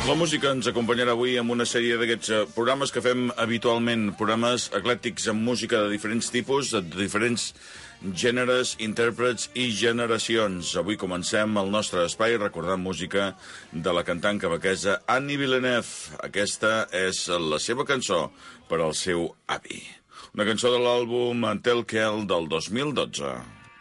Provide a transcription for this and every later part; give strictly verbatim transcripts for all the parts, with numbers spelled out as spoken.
La música ens acompanyarà avui amb una sèrie d'aquests programes que fem habitualment, programes eclèctics amb música de diferents tipus, de diferents gèneres, intèrprets i generacions. Avui comencem el nostre espai recordant música de la cantant quebequesa Annie Villeneuve. Aquesta és la seva cançó per al seu avi. Una cançó de l'àlbum Tel Quel del dos mil dotze.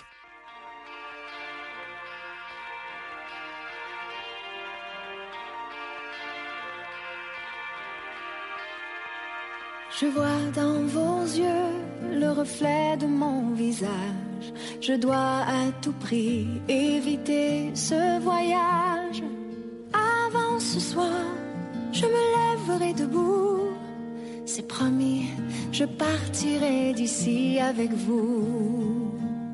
Je vois dans vos yeux le reflet de mon visage. Je dois à tout prix éviter ce voyage. Avant ce soir, je me lèverai debout. C'est promis, je partirai d'ici avec vous.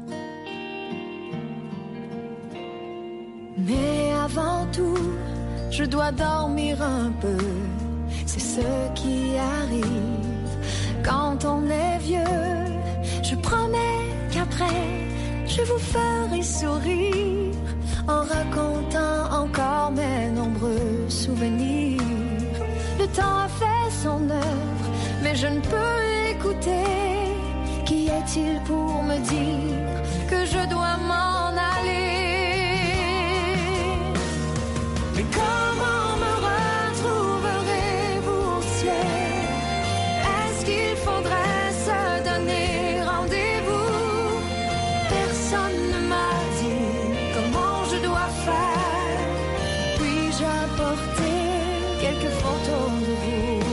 Mais avant tout, je dois dormir un peu. C'est ce qui arrive quand on est vieux. Je promets qu'après, je vous ferai sourire en racontant encore mes nombreux souvenirs. Le temps a fait son œuvre, mais je ne peux l'écouter. Qui est-il pour me dire que je dois m'en aller? Mais comment me retrouverez-vous au ciel? Est-ce qu'il faudrait se donner rendez-vous? Personne ne m'a dit comment je dois faire. Puis-je apporter quelques photos de vous?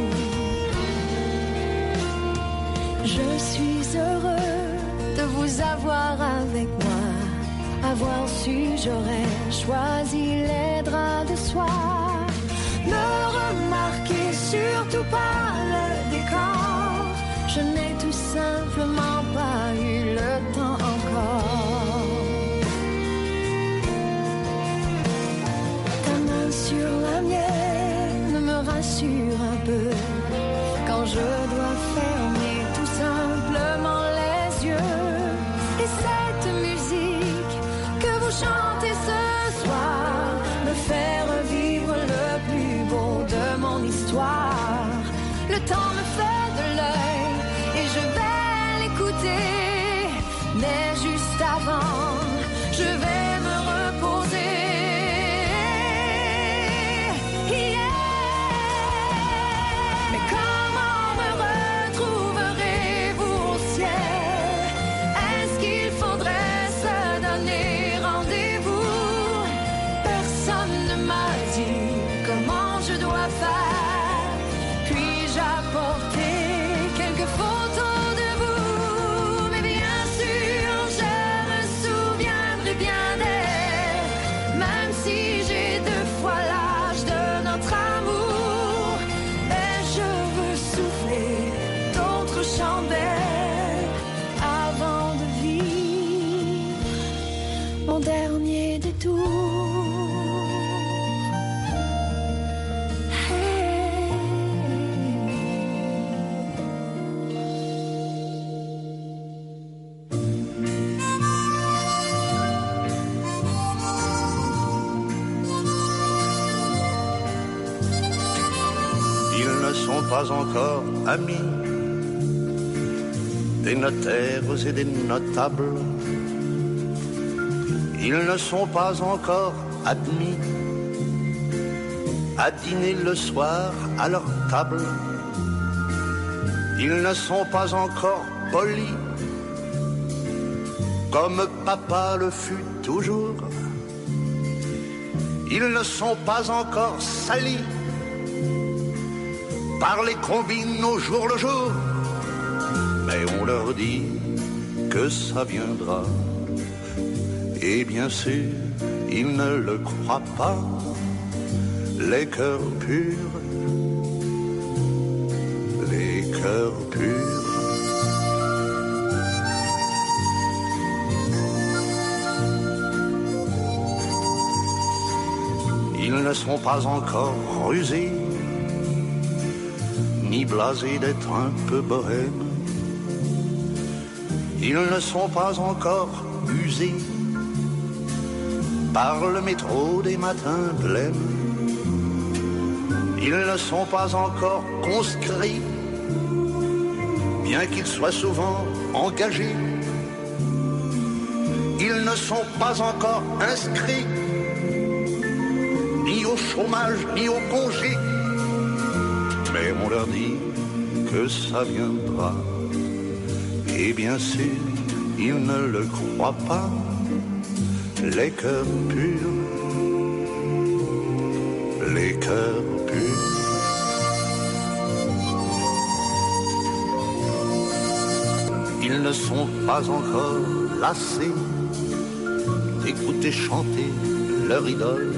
Je suis heureux de vous avoir avec moi. Avoir su, j'aurais choisi les draps de soie. Ne remarquez surtout pas le décor. Je n'ai tout simplement pas eu le temps encore. Ta main sur la mienne me rassure un peu quand je dois fermer tout simplement les yeux. Et cette musique que vous chantez ce soir me fait revivre le plus beau de mon histoire. Le temps me fait de l'œil et je vais l'écouter. Mais juste avant, je vais me reposer. Yeah. Mais comment me retrouverez-vous au ciel? Est-ce qu'il faudrait se donner rendez-vous? Personne ne m'a dit comment je dois faire. Puis-je apporter quelques photos de vous? Mais bien sûr, je me souviendrai bien d'elle, même si j'ai deux fois l'âge de notre amour. Et je veux souffler d'autres chandelles avant de vivre mon dernier détour. Ils ne sont pas encore amis des notaires et des notables. Ils ne sont pas encore admis à dîner le soir à leur table. Ils ne sont pas encore polis comme papa le fut toujours. Ils ne sont pas encore salis par les combines au jour le jour. Mais on leur dit que ça viendra. Et bien sûr, ils ne le croient pas. Les cœurs purs, les cœurs purs. Ils ne sont pas encore rusés, ni blasés d'être un peu bohèmes. Ils ne sont pas encore usés par le métro des matins blêmes. Ils ne sont pas encore conscrits, bien qu'ils soient souvent engagés. Ils ne sont pas encore inscrits, ni au chômage, ni au congé. Mais on leur dit que ça viendra. Et bien sûr, ils ne le croient pas. Les cœurs purs, les cœurs purs. Ils ne sont pas encore lassés d'écouter chanter leur idole.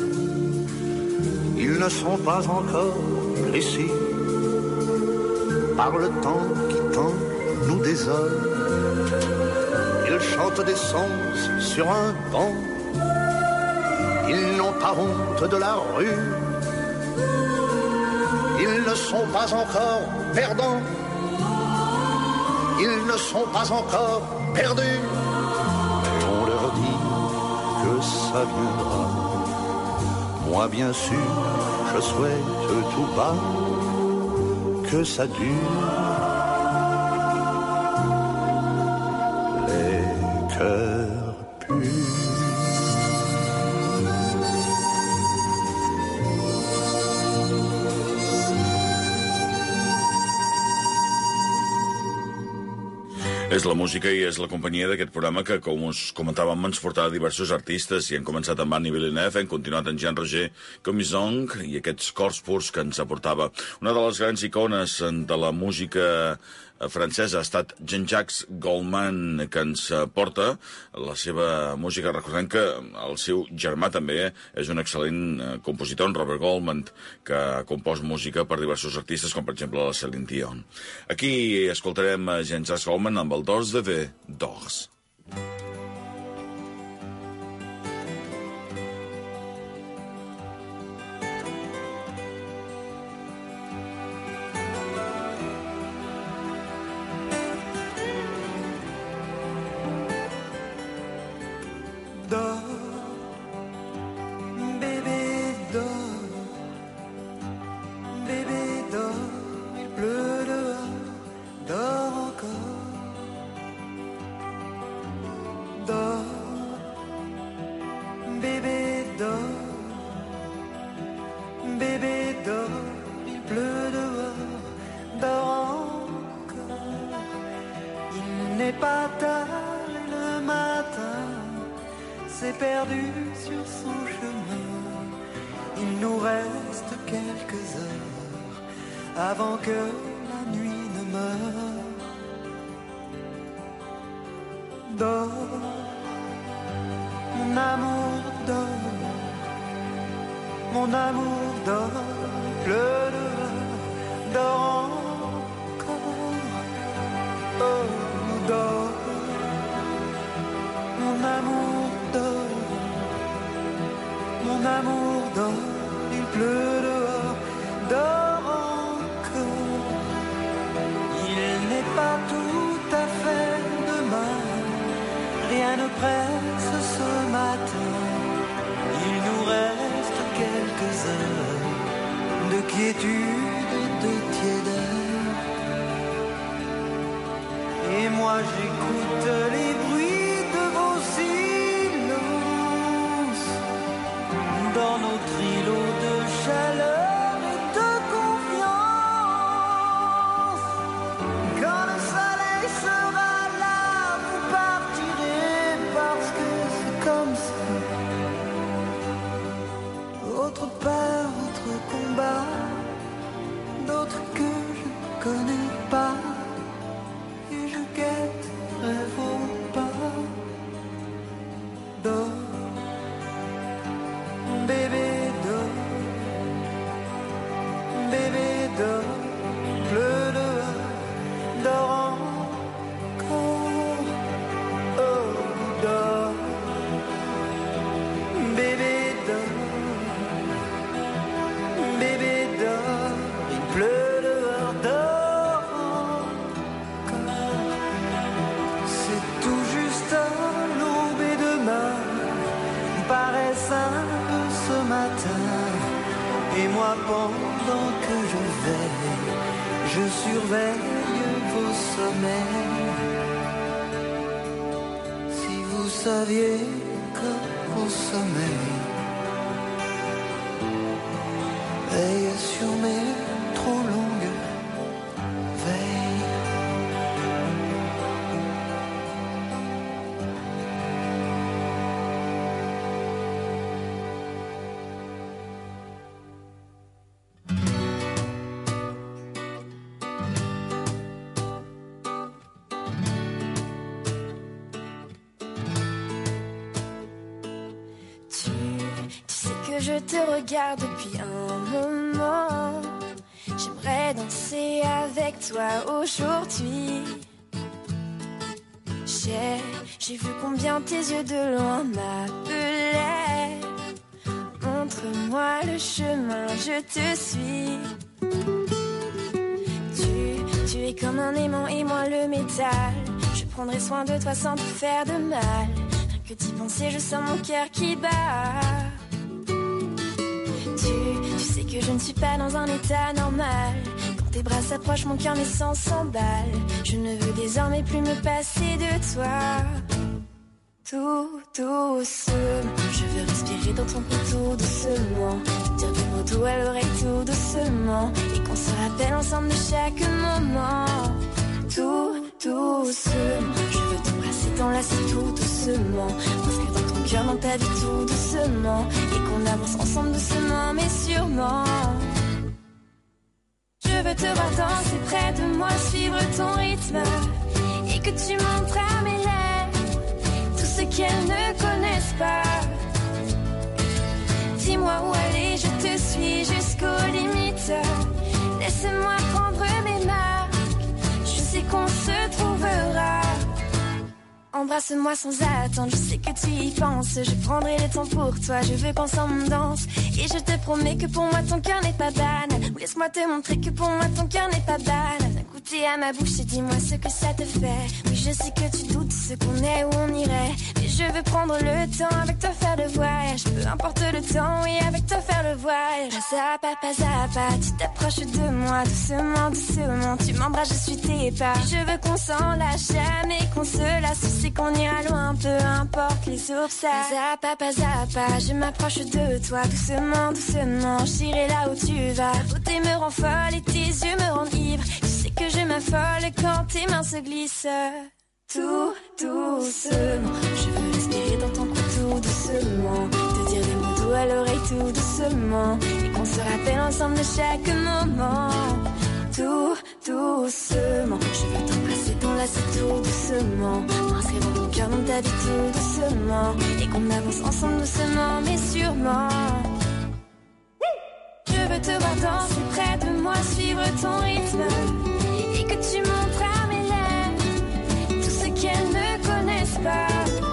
Ils ne sont pas encore blessés par le temps qui tant nous désole. Ils chantent des sons sur un banc. Ils n'ont pas honte de la rue. Ils ne sont pas encore perdants. Ils ne sont pas encore perdus. Et on leur dit que ça viendra. Moi bien sûr, je souhaite tout bas que ça dure. Les cœurs purs. És la música i és la companyia d'aquest programa que, com us comentàvem, ens portava diversos artistes i hem començat amb Annie Villeneuve, hem continuat amb Jean-Roger Comizong i aquests cors purs que ens aportava. Una de les grans icones de la música francesa ha estat Jean-Jacques Goldman, que ens porta la seva música. Recordem que el seu germà també és un excel·lent compositor, en Robert Goldman, que ha compost música per diversos artistes, com per exemple la Celine Dion. Aquí escoltarem Jean-Jacques Goldman amb el Dors de V, Dors. s'est perdu sur son chemin. Il nous reste quelques heures avant que la nuit ne meure. Dors, mon amour dort, mon amour dort, pleure, dors encore, oh, dors, mon amour dort, mon amour dort, il pleut dehors, dors encore, il n'est pas tout à fait demain, rien ne presse ce matin, il nous reste quelques heures de quiétude et de tiédeur. Et moi j'écoute les bruits de vos silences dans notre îlot de chaleur et de confiance. Quand le soleil sera là, vous partirez parce que c'est comme ça. Autre part, autre combat, d'autres que je ne connais pas. Et je guetterai vos Et moi pendant que je veille, je surveille vos sommeils. Si vous saviez que mon sommeil veille sur mes trop longues veilles. Tu, tu sais que je te regarde depuis un moment. J'aimerais danser avec toi aujourd'hui. J'ai, j'ai vu combien tes yeux de loin m'appelaient. Montre-moi le chemin, je te suis. Tu, tu es comme un aimant et moi le métal. Je prendrai soin de toi sans te faire de mal. Rien que d'y penser, je sens mon cœur qui bat. Tu, tu sais que je ne suis pas dans un état normal. Quand tes bras s'approchent, mon cœur mes sens s'emballe. Je ne veux désormais plus me passer de toi. Tout doucement, je veux respirer dans ton cou tout doucement. Te dire des mots doux à l'oreille tout doucement. Et qu'on se rappelle ensemble de chaque moment. Tout doucement, je veux t'embrasser, t'enlacer tout doucement. M'inscrire dans ton cœur, dans ta vie tout doucement. Et qu'on avance ensemble doucement mais sûrement. Je veux te voir danser près de moi, suivre ton rythme. Et que tu montres à mes lèvres tout ce qu'elles ne connaissent pas. Dis-moi où aller, je te suis jusqu'aux limites. Laisse-moi prendre mes marques, je sais qu'on se trouvera. Embrasse-moi sans attendre, je sais que tu y penses. Je prendrai le temps pour toi, je veux penser en danse. Et je te promets que pour moi ton cœur n'est pas banal. Ou laisse-moi te montrer que pour moi ton cœur n'est pas banal. Goûter à ma bouche et dis-moi ce que ça te fait. Oui, je sais que tu doutes ce qu'on est, où on irait. Mais je veux prendre le temps avec toi faire le voyage. Peu importe le temps, oui, avec toi faire le voyage. Pas à pas, pas à pas, tu t'approches de moi. Doucement, doucement, tu m'embrasses, je suis tes pas. Je veux qu'on s'en lâche jamais, qu'on se lasse. Tu sais qu'on ira loin, peu importe les obstacles. Pas à pas, pas à pas, je m'approche de toi. Doucement, doucement, j'irai là où tu vas. Ta beauté me rend folle et tes yeux me rendent ivre. Tu sais que je m'affole quand tes mains se glissent. Tout doucement, je veux respirer dans ton cou tout doucement. Te dire des mots doux à l'oreille tout doucement. Et qu'on se rappelle ensemble de chaque moment. Tout doucement, je veux t'embrasser, t'enlacer tout doucement. M'inscrire dans ton cœur, dans ta vie tout doucement. Et qu'on avance ensemble doucement mais sûrement. Je veux te voir danser près de moi, suivre ton rythme. Et que tu montres à mes lèvres tout ce qu'elles ne connaissent pas.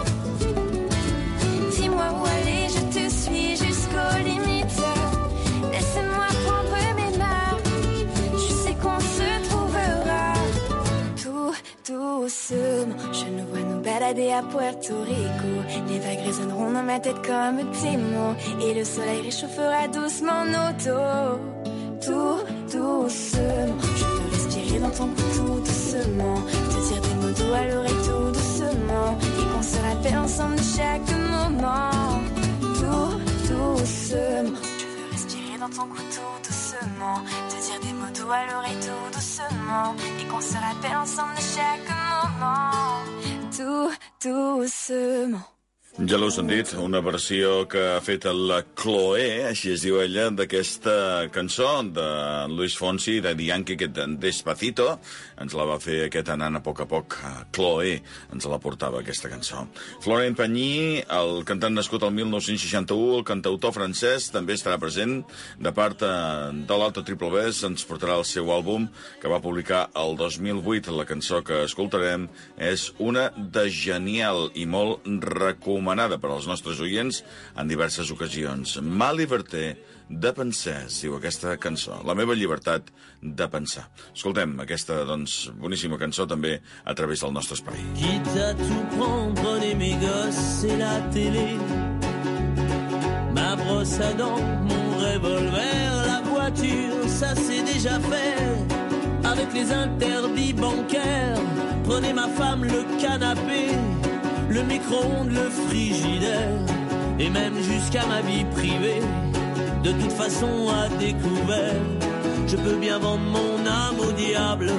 Dis-moi où aller, je te suis jusqu'aux limites. Laisse-moi prendre mes marques, je sais qu'on se trouvera. Tout doucement, je nous vois nous balader à Puerto Rico. Les vagues résonneront dans ma tête comme tes mots. Et le soleil réchauffera doucement nos dos. Tout doucement, je veux respirer dans ton cou tout doucement. Te dire des mots doux à l'oreille tout doucement. Et qu'on se rappelle ensemble de chaque moment. Tout doucement, je veux respirer dans ton cou tout doucement. Te dire des mots doux à l'oreille tout doucement. Et qu'on se rappelle ensemble de chaque moment. Tout doucement. Ja l'heu sentit, una versió que ha fet la Chloé, així es diu ella, d'aquesta cançó de Luis Fonsi, de Yankee, aquest Despacito. Ens la va fer aquest anant a poc a poc. Chloé ens la portava, aquesta cançó. Florent Pagny, el cantant nascut el mil nou-cents seixanta-u, el cantautor francès, també estarà present. De part de l'Alta Triple B, ens portarà el seu àlbum, que va publicar el dos mil vuit. La cançó que escoltarem és una de genial i molt recomanada per als nostres oients en diverses ocasions. Ma liberté de pensar, es diu aquesta cançó. La meva llibertat de pensar. Escoltem aquesta, doncs, boníssima cançó també a través del nostre espai. Quitte à tout prendre, prenez mes gosses et la télé, ma brosse à dents, mon revolver, voiture, ça c'est déjà fait. Avec les interdits bancaires, prenez ma femme, le canapé, le micro-ondes, le frigidaire, et même jusqu'à ma vie privée. De toute façon à découvert, je peux bien vendre mon âme au diable.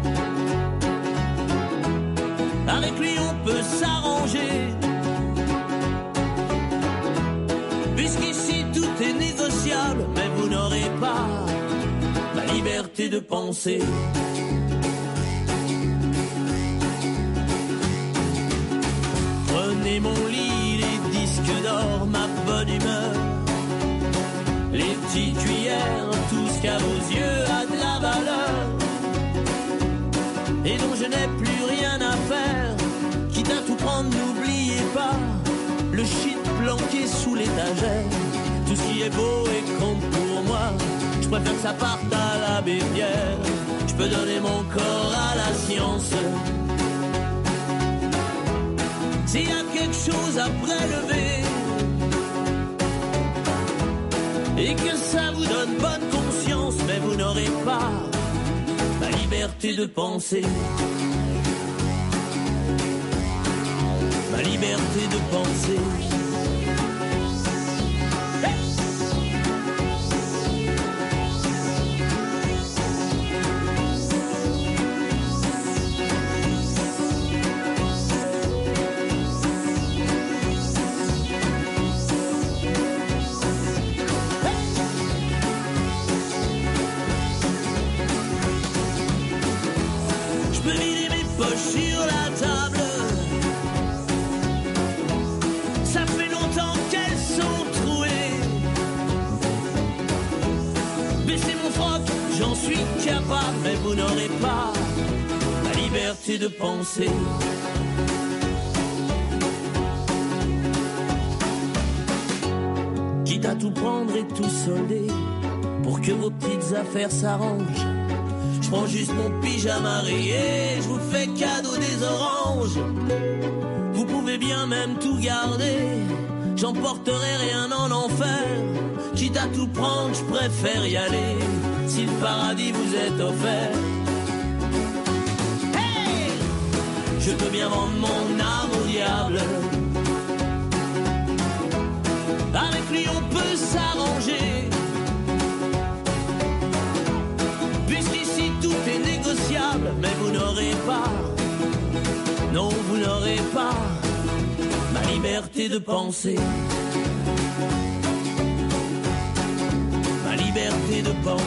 Avec lui on peut s'arranger, puisqu'ici tout est négociable. Mais vous n'aurez pas ma liberté de penser. Prenez mon lit, les disques d'or, ma bonne humeur, les petites cuillères, tout ce qu'à vos yeux a de la valeur et dont je n'ai plus rien à faire. Quitte à tout prendre, n'oubliez pas le shit planqué sous l'étagère. Tout ce qui est beau et compte pour moi, je préfère que ça parte à la bébière. Je peux donner mon corps à la science. S'il y a quelque chose à prélever et que ça vous donne bonne conscience, mais vous n'aurez pas la liberté de penser. Ma liberté de penser. Mais vous n'aurez pas la liberté de penser. Quitte à tout prendre et tout solder pour que vos petites affaires s'arrangent, je prends juste mon pyjama rayé, je vous fais cadeau des oranges. Vous pouvez bien même tout garder, j'emporterai rien en enfer. Quitte à tout prendre, je préfère y aller si le paradis vous est offert. Hey! Je peux bien vendre mon âme au diable. Avec lui on peut s'arranger, puisqu'ici tout est négociable. Mais vous n'aurez pas, non vous n'aurez pas ma liberté de penser. Ma liberté de penser.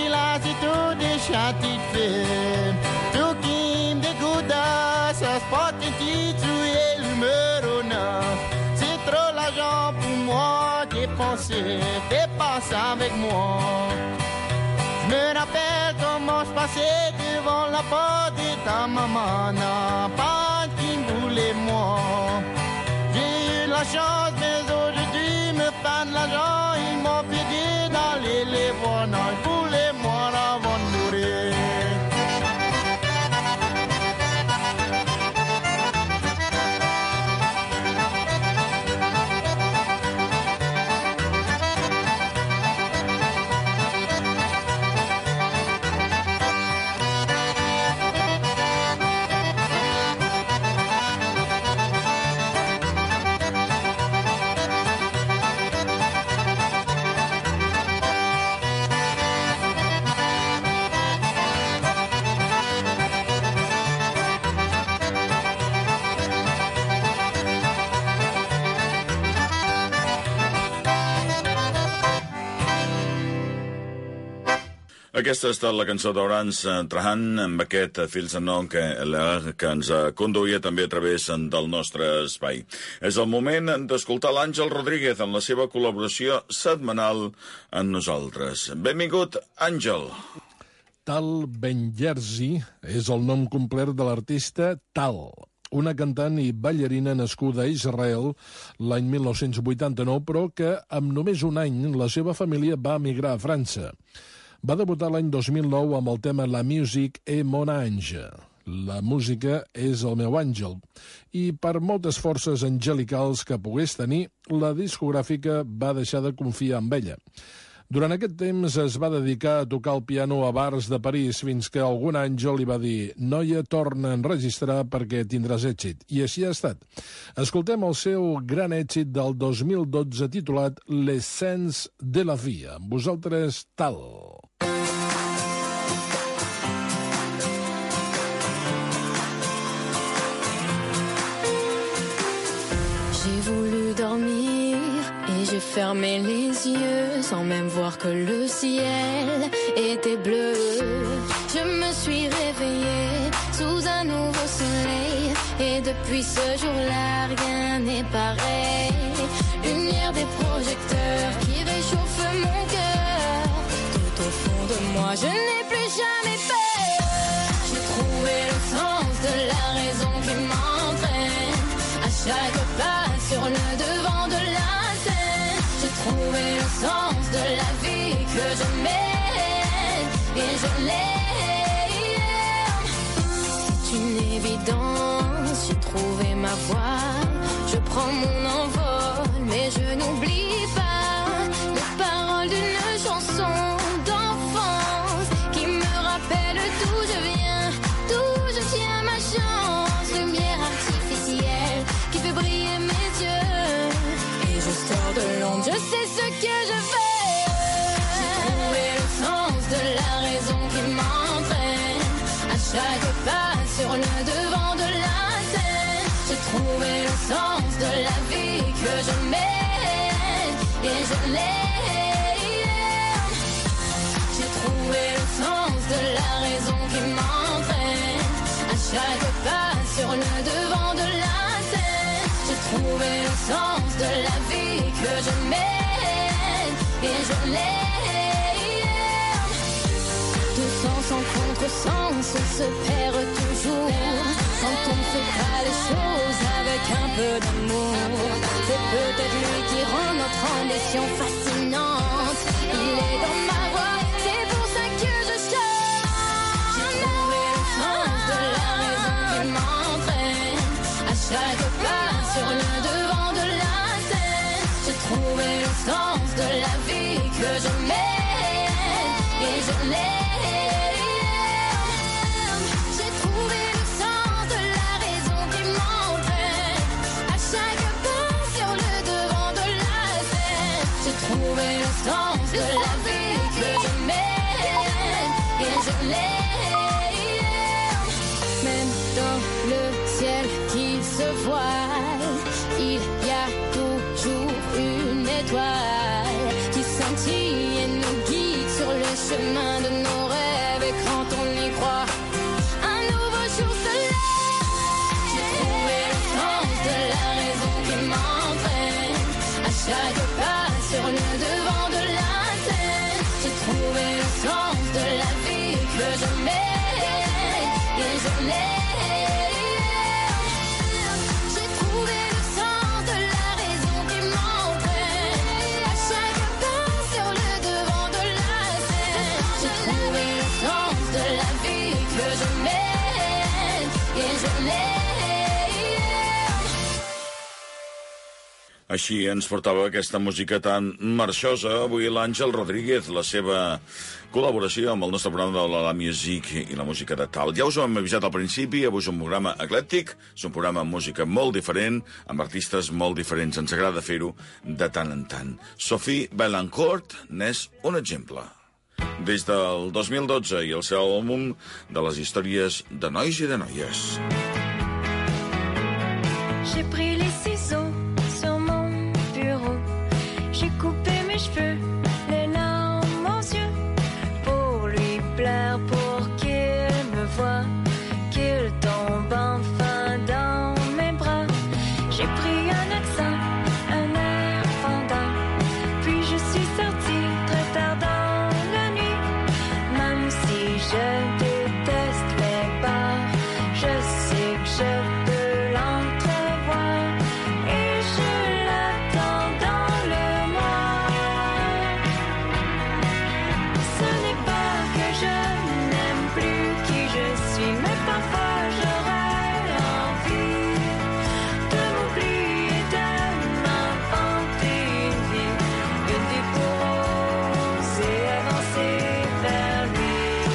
puis là c'est tout des châtis de film. Tout qui me dégoûte, ça spot et titre et numéro neuf. C'est trop l'argent pour moi dépenser, fais pas ça avec moi. Je me rappelle comment je passais devant la porte de ta maman, n'a pas qui me voulait moi. J'ai eu la chance, mais aujourd'hui me prennent l'argent, ils m'ont payé d'aller les voir, non, ils voulaient moi avant de mourir. Aquesta ha estat la cançó d'Orange Trahan amb aquest Fils Non que, que ens conduïa també a través del nostre espai. És el moment d'escoltar l'Àngel Rodríguez en la seva col·laboració setmanal amb nosaltres. Benvingut, Àngel. Tal Ben-Yerzi és el nom complet de l'artista Tal, una cantant i ballarina nascuda a Israel l'any mil nou-cents vuitanta-nou, però que amb només un any la seva família va emigrar a França. Va debutar l'any dos mil nou amb el tema La musique est mon ange. La música és el meu àngel. I per moltes forces angelicals que pogués tenir, la discogràfica va deixar de confiar en ella. Durant aquest temps es va dedicar a tocar el piano a bars de París fins que algun àngel li va dir «Noia, torna a enregistrar perquè tindràs èxit». I així ha estat. Escoltem el seu gran èxit del dos mil dotze titulat «L'essence de la vie». Amb vosaltres, Tal. J'ai voulu dormir et j'ai fermé les yeux sans même voir que le ciel était bleu. Je me suis réveillée sous un nouveau soleil et depuis ce jour-là rien n'est pareil. Lumière des projecteurs qui réchauffe mon cœur. Tout au fond de moi je n'ai plus jamais peur. J'ai trouvé le sens de la raison qui m'entraîne à chaque pas. Sur le devant de la scène, j'ai trouvé le sens de la vie que je mène et je l'aime. C'est une évidence, j'ai trouvé ma voie. Je prends mon envol, mais je n'oublie pas les paroles d'une chanson d'enfance qui me rappelle d'où je viens, d'où je tiens ma chance. Lumière artificielle qui fait briller mes et je sors de l'ombre, je sais ce que je fais. J'ai trouvé le sens de la raison qui m'entraîne à chaque pas sur le devant de la scène. J'ai trouvé le sens de la vie que je mène et je l'aime. J'ai trouvé le sens de la raison qui m'entraîne à chaque pas sur le devant de la scène. J'ai trouvé le sens de la vie que je mène et je l'aime. Tout sens en contresens se perd toujours quand on ne fait pas les choses avec un peu d'amour. C'est peut-être lui qui rend notre ambition fascinante. Il est dans ma voix, c'est pour ça que je chante. J'ai trouvé le sens de la raison qui m'entraîne à chaque pas sur le devant de la scène. J'ai trouvé le sens de la vie que je mène et je l'aime. J'ai trouvé le sens de la raison qui m'entraîne à chaque pas sur le devant de la scène. J'ai trouvé le sens de la vie que je mène et je l'aime. Même dans le ciel qui se voile, il y a toujours une étoile qui scintille et nous guide sur le chemin de Així ens portava aquesta música tan marxosa avui l'Àngel Rodríguez, la seva col·laboració amb el nostre programa de la Music i la música de Tal. Ja us ho hem avisat al principi, avui és un programa eclèctic, és un programa amb música molt diferent, amb artistes molt diferents. Ens agrada fer-ho de tant en tant. Sophie Vaillancourt n'és un exemple. Des del dos mil dotze i el seu àlbum de les històries de nois i de noies. J'ai pris les ciseaux sur mon bureau. J'ai coupé mes cheveux, les larmes aux yeux, pour lui plaire, pour qu'il me voie, qu'il tombe enfin dans mes bras. J'ai pris un accent, un air fendant, puis je suis sortie très tard dans la nuit. Même si je déteste les bars, je sais que je peux l'entrevoir. Et je l'attends dans le noir. Ce n'est pas que je n'aime plus qui je suis, mais parfois j'aurais envie de m'oublier, de m'inventer une vie, une vie pour oser avancer vers lui.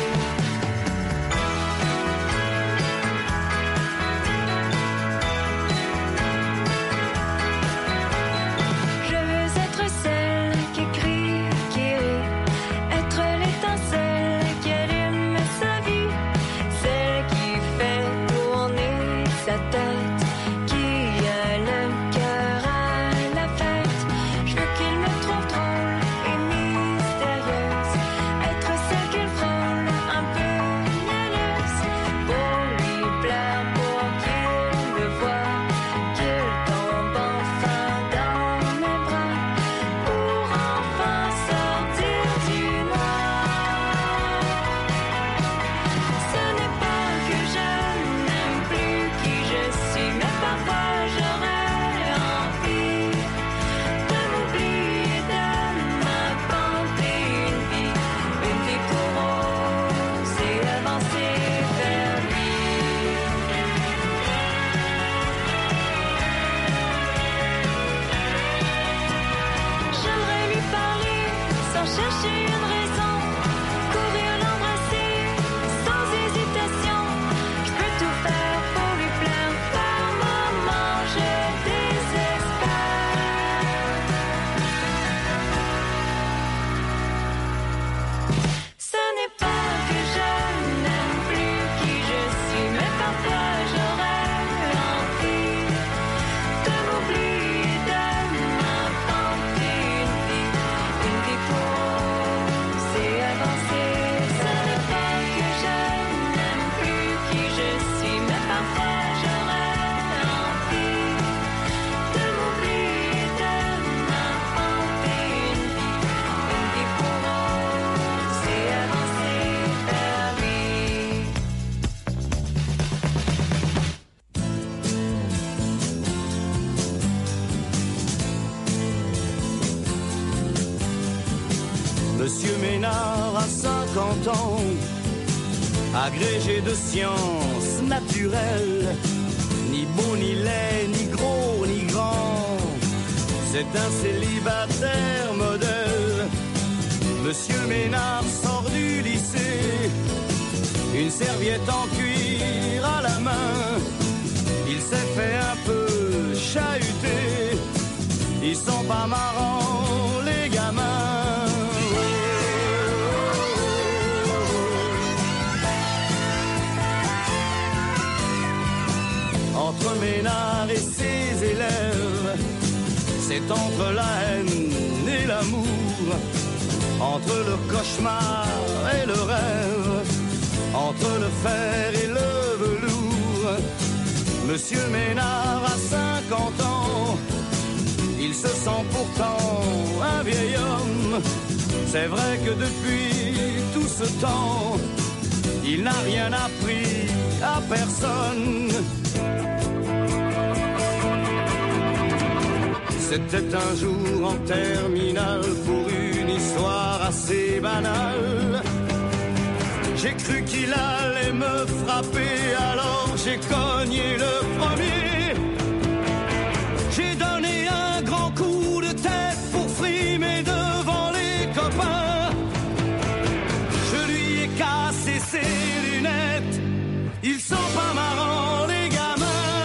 Je veux être celle qui crie, qui rit, être l'étincelle qui allume sa vie, celle qui fait tourner sa tête, qui a le cœur à la fête. Je veux qu'il me trouve drôle et mystérieuse, être celle qu'il frôle un peu mielleuse, pour lui plaire, pour qu'il me voie, qu'il tombe enfin dans mes bras, pour enfin sortir du noir. Ce n'est pas que je n'aime plus qui je suis, mais parfois j'aurais envie de m'oublier, de m'inventer une vie, une vie pour oser avancer vers lui. J'aimerais lui parler sans chercher une raison, courir l'embrasser sans hésitation. Je peux tout faire pour lui plaire, par moments je désespère. Ce n'est pas que je n'aime plus qui je suis, mais parfois j'aurais envie de m'oublier, de m'inventer une vie, une vie pour oser avancer. Ce n'est pas que je n'aime plus qui je suis, mais parfois j'aurais envie de m'oublier, de m'inventer une vie, une vie pour oser avancer vers lui. Monsieur Ménard a cinquante ans, agrégé de sciences naturelles, ni beau, ni laid, ni gros, ni grand. C'est un célibataire modèle. Monsieur Ménard sort du lycée, une serviette en cuir à la main. Il s'est fait un peu chahuter, ils sont pas marrants les gamins. Entre Ménard et ses élèves, c'est entre la haine et l'amour, entre le cauchemar et le rêve, entre le fer et le velours. Monsieur Ménard a cinquante ans, il se sent pourtant un vieil homme. C'est vrai que depuis tout ce temps, il n'a rien appris à personne. C'était un jour en terminale pour une histoire assez banale. J'ai cru qu'il allait me frapper, alors j'ai cogné le premier. J'ai donné un grand Ils sont pas marrants, les gamins.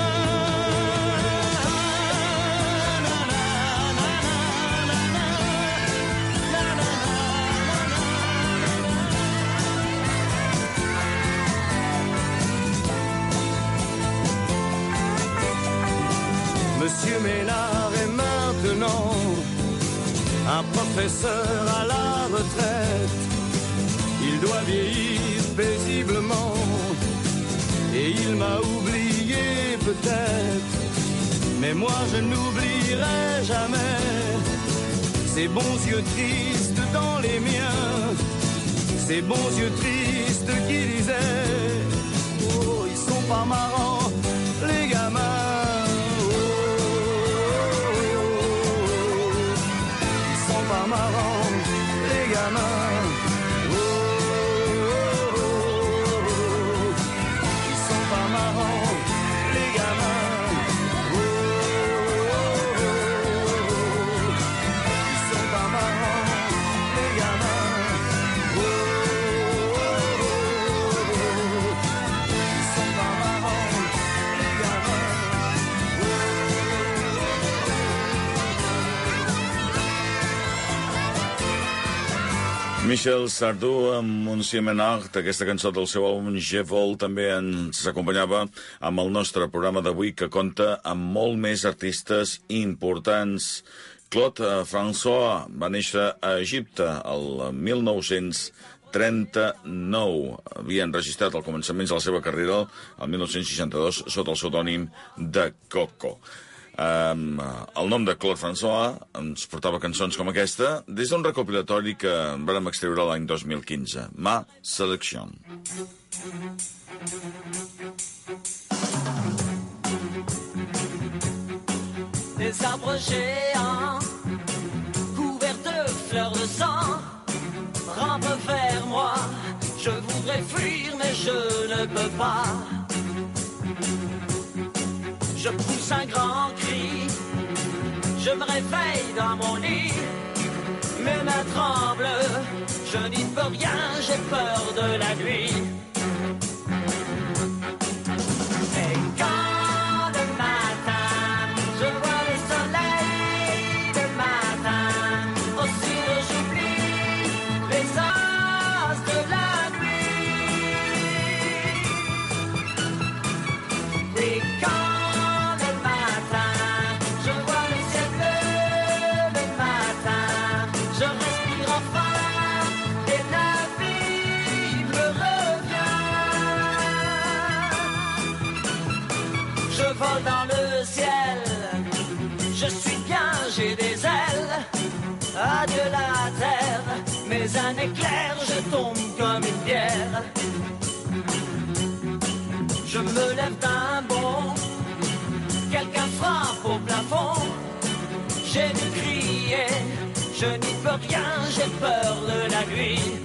Monsieur Ménard est maintenant un professeur à la retraite. Il doit vieillir paisiblement et il m'a oublié peut-être. Mais moi je n'oublierai jamais ces bons yeux tristes dans les miens, ces bons yeux tristes qui disaient oh, ils sont pas marrants, les gamins. Pas marrant, les gamins. Oh, oh, oh, oh. Ils sont pas marrants, les gamins. Oh, oh, oh, oh. Ils sont pas marrants, les gamins. Oh, oh, oh, oh. Ils sont pas marrants, les gamins. Michel Sardou amb Monsieur Ménard, aquesta cançó del seu àlbum Je Vol, també ens acompanyava amb el nostre programa d'avui, que compta amb molt més artistes importants. Claude François va néixer a Egipte el mil nou-cents trenta-nou. Havia enregistrat al començaments de la seva carrera el mil nou-cents seixanta-dos sota el pseudònim de Coco. Um, el nom de Claude François ens portava cançons com aquesta des d'un recopilatori que vam extreure l'any dos mil quinze, Ma Selection. Des arbres géants couverts de fleurs de sang rampent vers moi. Je voudrais fuir mais je ne peux pas. Je pousse un grand cri, je me réveille dans mon lit, mes mains tremblent, je n'y peux rien, j'ai peur de la nuit. Et quand le matin, je vois le soleil le matin, aussi j'oublie les as de la nuit. Et quand dans le ciel, je suis bien, j'ai des ailes. Adieu la terre, mais un éclair, je tombe comme une pierre. Je me lève d'un bond, quelqu'un frappe au plafond. J'ai dû crier, je n'y peux rien, j'ai peur de la nuit.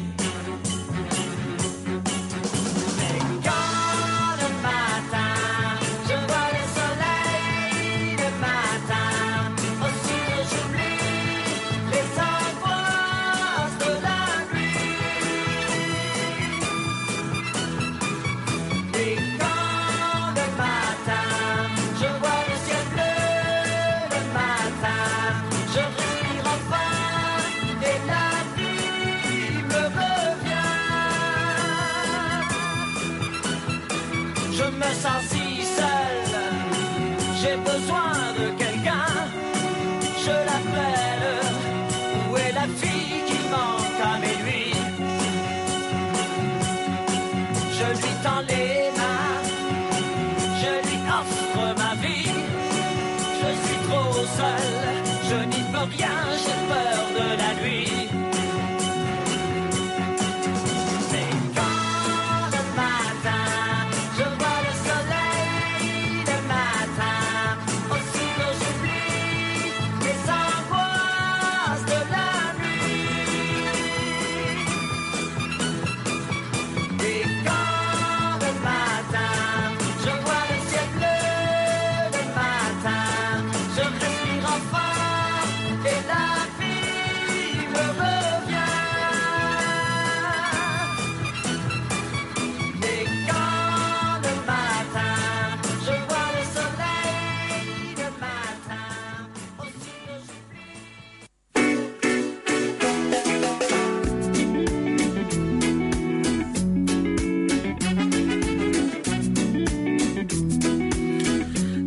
Je me sens si seul, j'ai besoin de quelqu'un. Je l'appelle, où est la fille qui manque à mes nuits? Je lui tends les mains, je lui offre ma vie. Je suis trop seul, je n'y peux rien, j'ai peur de la nuit. Goodbye.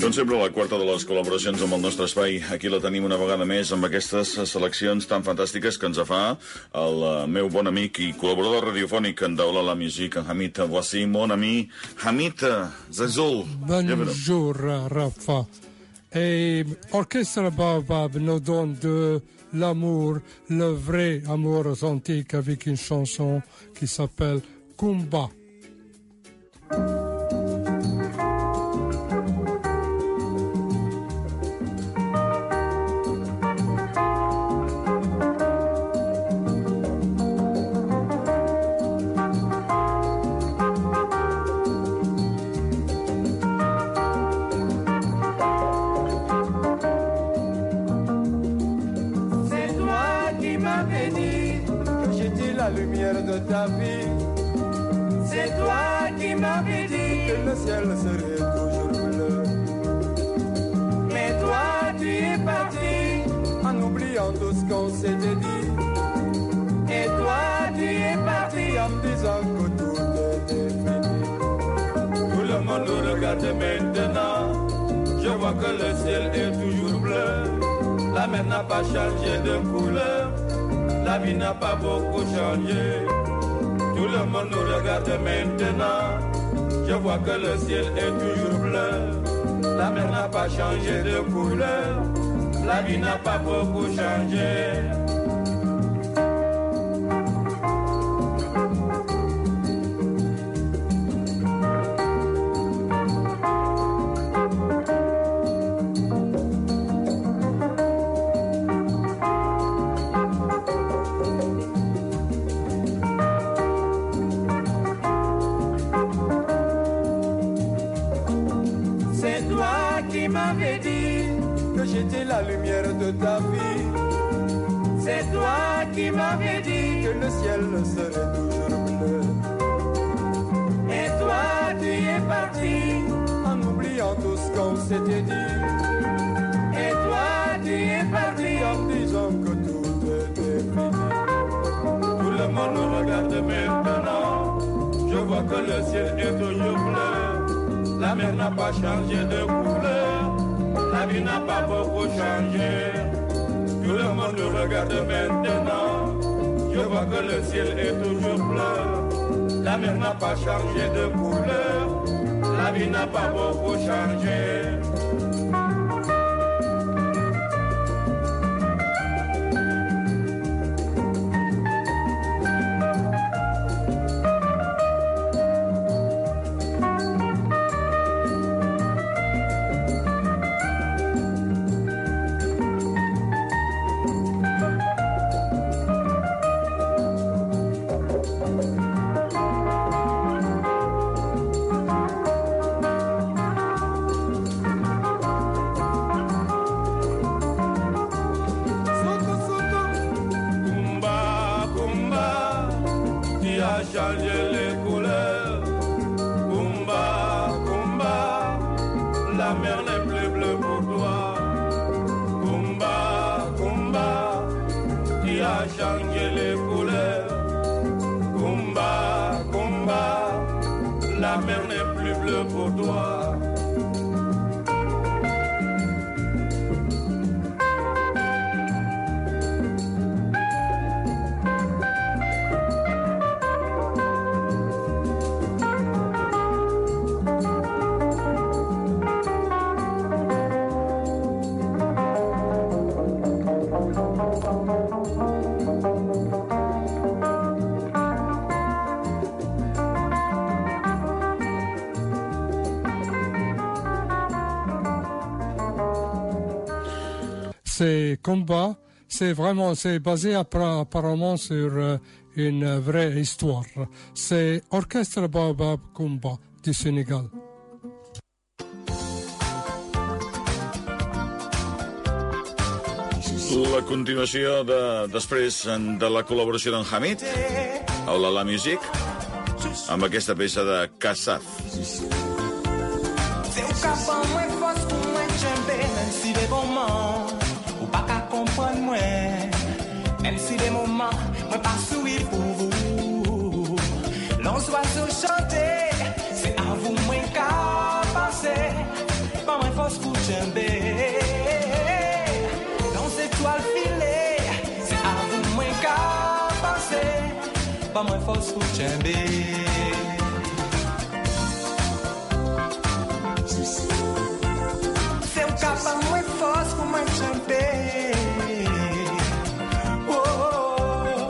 Com sempre, la quarta de les col·laboracions amb el nostre espai. Aquí la tenim una vegada més amb aquestes seleccions tan fantàstiques que ens fa el meu bon amic i col·laborador radiofònic en Daoula la Musique, en Hamid Bouazi, mon ami. Hamid Zazul. Bonjour, Rafa. Et Orchestre Baobab nous donne de l'amour, le vrai amour authentique avec une chanson qui s'appelle Kumba. La lumière de ta vie, c'est toi qui m'avais dit que le ciel serait toujours bleu. Mais toi tu es parti en oubliant tout ce qu'on s'était dit. Et toi tu es parti en me disant que tout était fini. Tout le monde nous regarde maintenant, je vois que le ciel est toujours bleu. La mer n'a pas changé de couleur, la vie n'a pas beaucoup changé. Tout le monde nous regarde maintenant, je vois que le ciel est toujours bleu. La mer n'a pas changé de couleur, la vie n'a pas beaucoup changé. J'étais la lumière de ta vie. C'est toi qui m'avais dit que le ciel serait toujours bleu. Et toi tu es parti en oubliant tout ce qu'on s'était dit. Et toi tu es parti en disant que tout était fini. Tout le monde nous regarde maintenant, je vois que le ciel est toujours bleu. La mer n'a pas changé de couleur, la vie n'a pas beaucoup changé. Tout le monde nous regarde maintenant, je vois que le ciel est toujours bleu. La mer n'a pas changé de couleur, la vie n'a pas beaucoup changé. Changer les couleurs, Kumba, Kumba, la mer n'est plus bleue pour toi. Kumba, Kumba, tu as changé les couleurs. Kumba, Kumba, la mer n'est plus bleue pour toi. C'est combat, c'est vraiment, c'est basé apparemment sur euh, une vraie histoire. C'est Orchestre Baobab Kumba du Sénégal. La continuació de, després de la col·laboració d'en Hamid, Daoula la Musique, amb aquesta peça de Kassaf. C'est au capant moins force pour moi j'aime, même si des moments ou pas qu'à comprendre moi, même si des moments moi pas sourire pour vous. L'on oiseaux chanter, c'est à vous moins qu'à passer. Pas moins force force pour t'aimer. C'est un capable moins force pour m'enchaîner. Oh,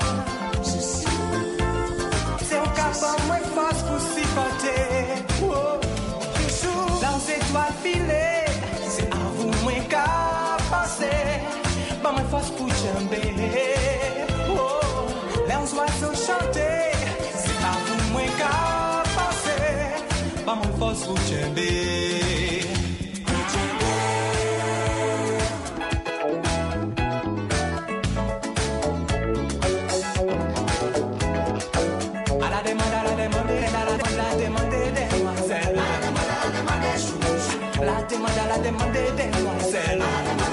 c'est un capable moins force pour supporter. Oh, dans ces étoiles filées, c'est à vous moins qu'à passer. Pas moins force pour t'aimer. Oh, les oiseaux chanter, c'est à vous moins qu'à passer. Pas moins force pour t'aimer. La demande des demoiselles.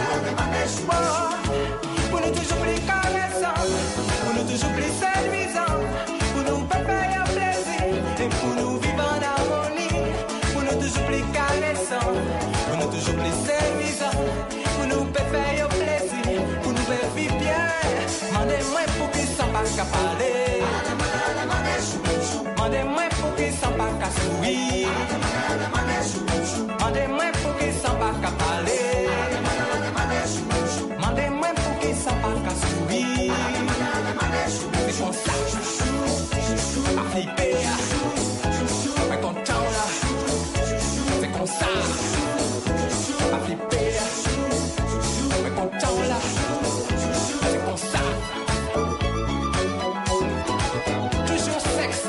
Pour nous toujours plus caressants, pour nous toujours plus séduisants, pour nous faire plaisir et pour nous vivre en harmonie. Pour nous toujours plus caressants, pour nous toujours plus séduisants, pour nous faire plaisir, pour nous faire vivre bien. Mandez-moi pour qu'ils s'en pas qu'à parler. Mandez-moi pour qu'ils s'en pas qu'à sourire. Mandez-moi pour qu'ils s'en pas qu'à parler. Mandez-moi pour qu'ils s'en pas qu'à sourire. C'est comme ça, pas flipper, pas content là. C'est comme ça, pas flipper, pas content là. C'est comme ça. Toujours sexe.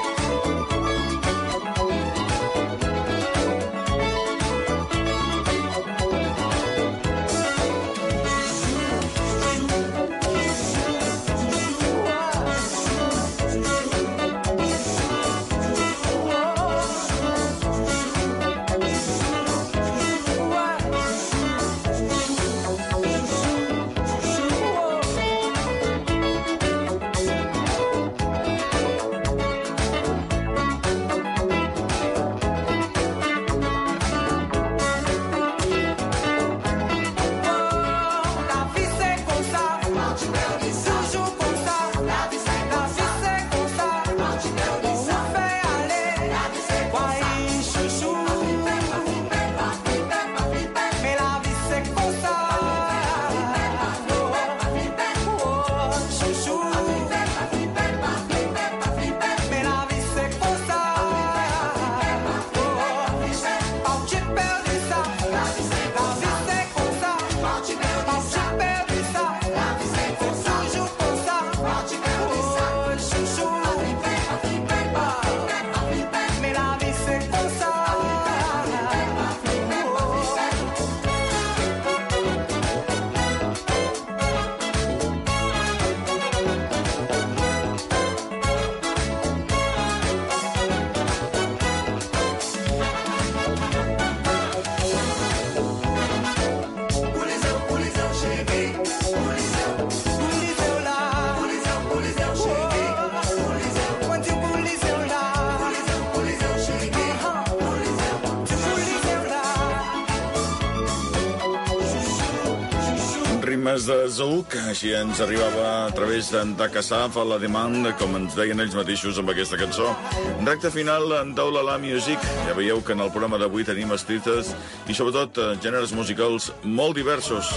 de Zouk, així ens arribava a través d'Akasaf a la demanda, com ens deien ells mateixos amb aquesta cançó. Recte final en Taula La Music. Ja veieu que en el programa d'avui tenim escrites i sobretot gèneres musicals molt diversos.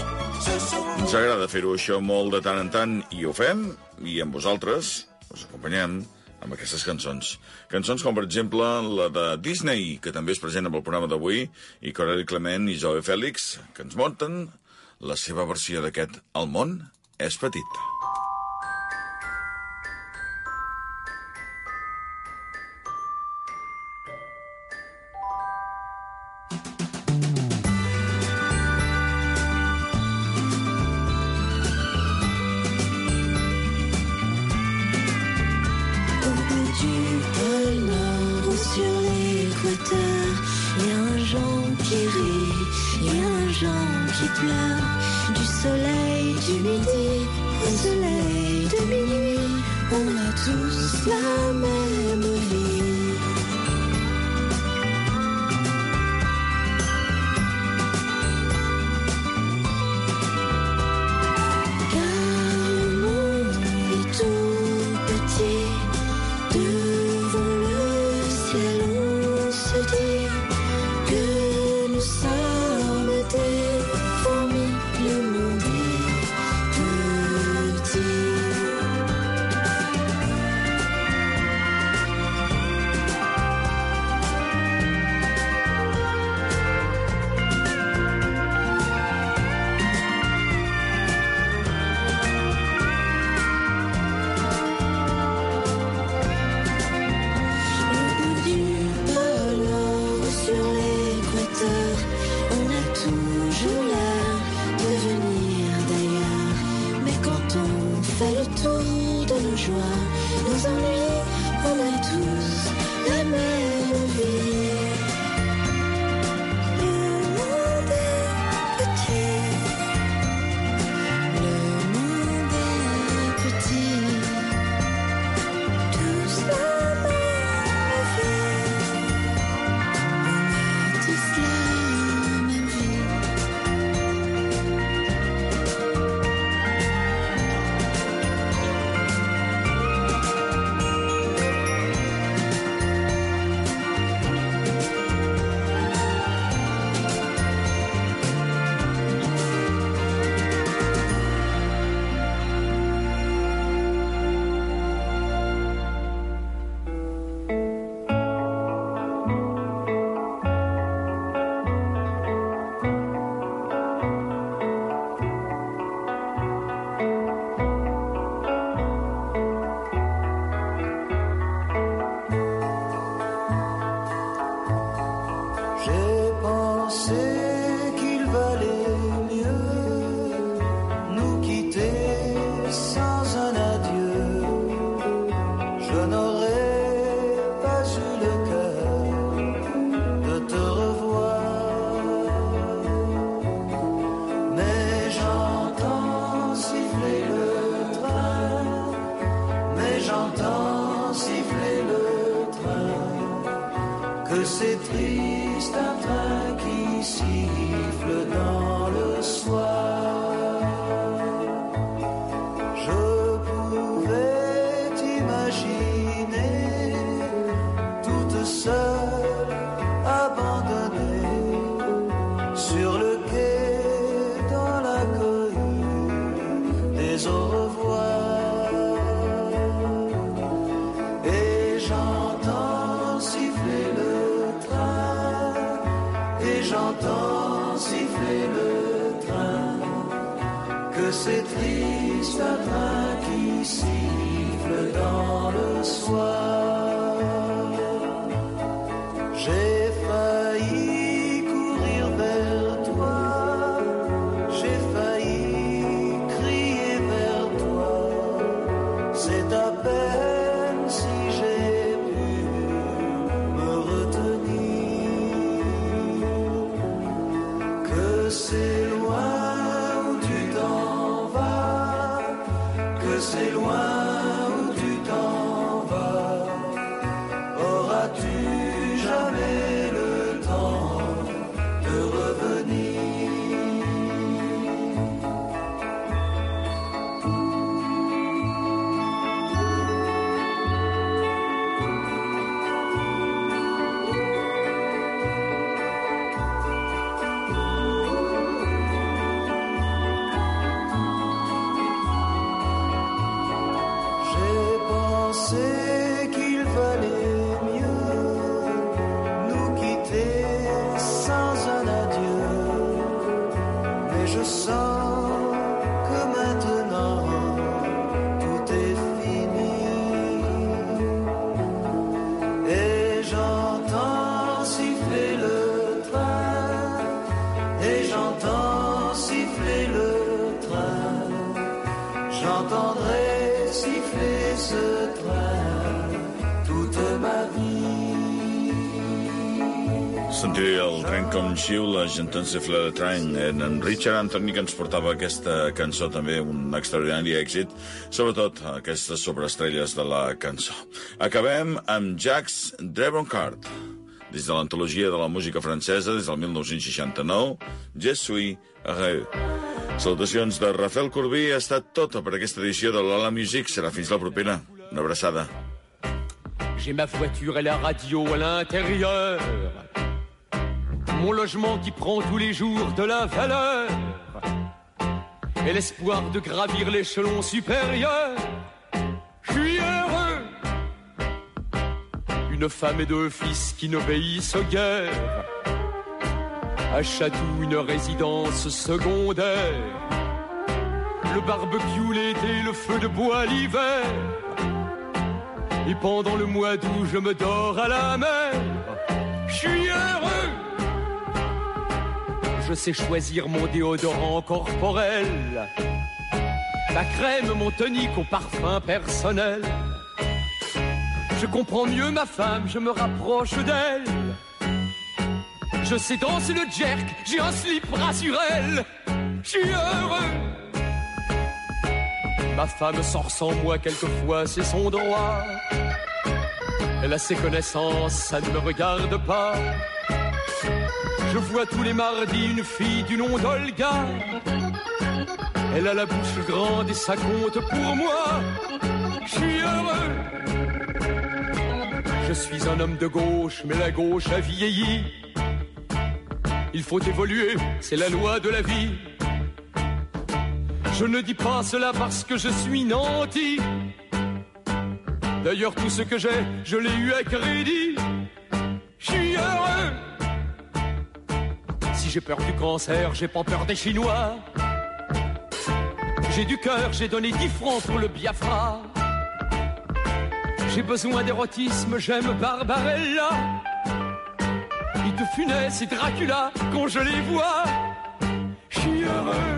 Ens agrada fer-ho això molt de tant en tant i ho fem, i amb vosaltres us acompanyem amb aquestes cançons. Cançons com, per exemple, la de Disney, que també és present amb el programa d'avui, i Corel Clement i Zoe Félix, que ens munten la seva versió d'aquest El món és petit. Du soleil du midi au soleil de minuit, on a tous la même vie. Car le monde est tout petit que c'est triste un train qui siffle dans le soir. Je pouvais t'imaginer toute seule, abandonnée sur le quai dans la cohue des au revoir. Et j'entends siffler le train, et j'entends siffler le train, que c'est triste un train qui siffle dans le soir. J'ai failli courir vers toi, j'ai failli crier vers toi, c'est à peine si j'ai pu me retenir, que c'est loin où tu t'en vas, que c'est loin où tu t'en vas. Auras-tu jamais le temps de revenir? J'ai pensé qu'il valait mieux nous quitter sans un adieu, mais je sens que maintenant tout est fini. Et j'entends siffler le train, et j'entends siffler le train, j'entendrai siffler ce train toute ma vie. Sentir el tren com xiula, gentant sifflar el tren. En Richard Anthony, que ens portava aquesta cançó, també un extraordinari èxit, sobretot aquestes sobreestrelles de la cançó. Acabem amb Jacques Dreboncourt, des de l'antologia de la música francesa, des del mil nou-cents seixanta-nou, Je suis heureux. Salutacions de Rafael Corbí. Ha estat tota per aquesta edició de l'Ala Music. Serà fins la propera. Una abraçada. J'ai ma voiture et la radio à l'intérieur, mon logement qui prend tous les jours de la valeur, et l'espoir de gravir l'échelon supérieur. Je suis heureux. Une femme et deux fils qui n'obéissent guère, à Chatou une résidence secondaire, le barbecue l'été, le feu de bois l'hiver, et pendant le mois d'août je me dors à la mer. Je suis heureux. Je sais choisir mon déodorant corporel, ma crème, mon tonique au parfum personnel. Je comprends mieux ma femme, je me rapproche d'elle. Je sais danser le jerk, j'ai un slip rassurel. Je suis heureux. Ma femme sort sans moi quelquefois, c'est son droit. Elle a ses connaissances, ça ne me regarde pas. Je vois tous les mardis une fille du nom d'Olga. Elle a la bouche grande et ça compte pour moi. Je suis heureux. Je suis un homme de gauche, mais la gauche a vieilli. Il faut évoluer, c'est la loi de la vie. Je ne dis pas cela parce que je suis nanti. D'ailleurs, tout ce que j'ai, je l'ai eu à crédit. Je suis heureux. Si j'ai peur du cancer, j'ai pas peur des Chinois. J'ai du cœur, j'ai donné dix francs pour le Biafra. J'ai besoin d'érotisme, j'aime Barbarella. Et de Funès et Dracula, quand je les vois, je suis heureux.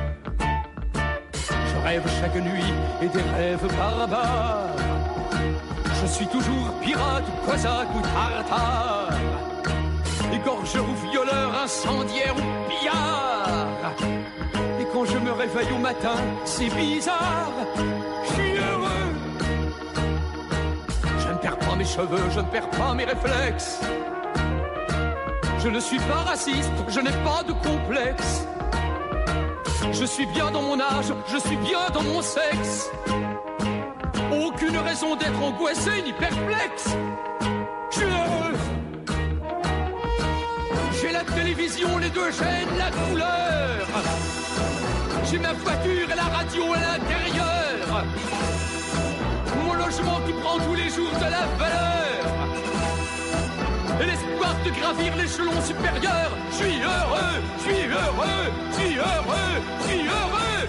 Je rêve chaque nuit et des rêves barbares. Je suis toujours pirate, cosaque ou tartare, égorgeur ou violeur, incendiaire ou pillard. Et quand je me réveille au matin, c'est bizarre, je suis heureux. Je ne perds pas mes cheveux, je ne perds pas mes réflexes. Je ne suis pas raciste, je n'ai pas de complexe. Je suis bien dans mon âge, je suis bien dans mon sexe. Aucune raison d'être angoissé ni perplexe. Je suis heureux. J'ai la télévision, les deux chaînes, la couleur. J'ai ma voiture et la radio à l'intérieur. Mon logement qui prend tous les jours de la valeur. Et l'espoir de gravir l'échelon supérieur. Je suis heureux, je suis heureux, je suis heureux, je suis heureux.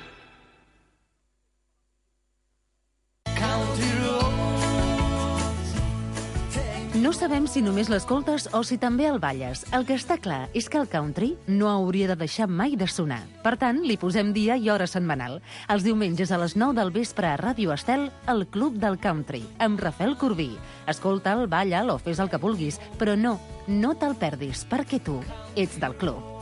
No sabem si només l'escoltes o si també el balles. El que està clar és que el country no hauria de deixar mai de sonar. Per tant, li posem dia i hora setmanal. Els diumenges a les nou del vespre a Ràdio Estel, el Club del Country, amb Rafael Corbí. Escolta'l, balla'l o fes el que vulguis, però no, no te'l perdis, perquè tu ets del club.